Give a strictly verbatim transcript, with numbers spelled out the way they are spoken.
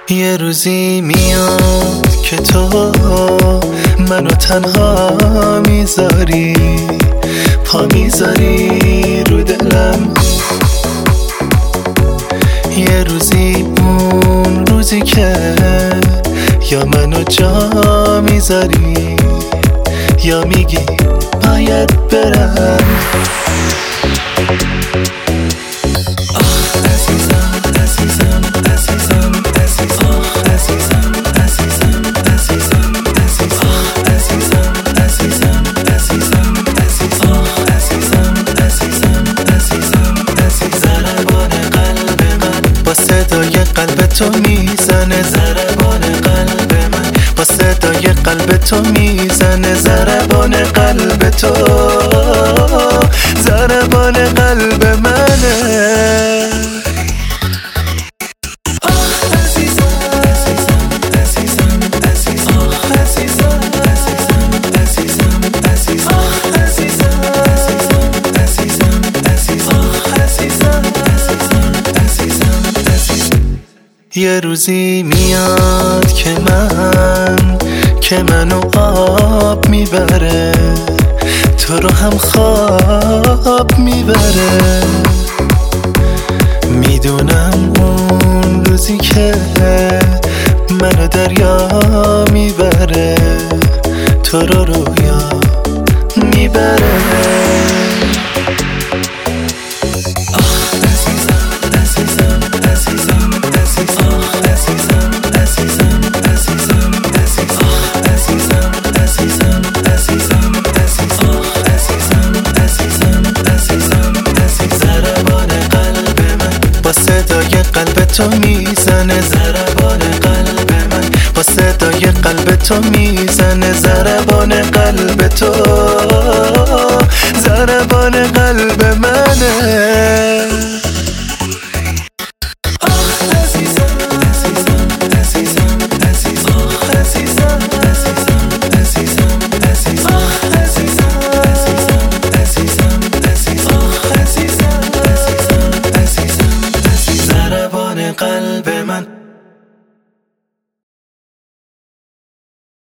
یه روزی میاد که تو منو تنها میذاری، پا میذاری رو دلم. یه روزی اون روزی که یا منو جا میذاری یا میگی باید برم. قلب تو میزنه ضربان قلب من، با صدای قلب تو میزنه ضربان قلب تو، ضربان قلب منه. یه روزی میاد که من که منو آب میبره، تو رو هم خواب میبره. میدونم اون روزی که منو دریا میبره، تو رو رویا میبره. قلب تو میزنه ضربان قلب من، با صدای قلب تو میزنه ضربان قلب تو، ضربان قلب منه.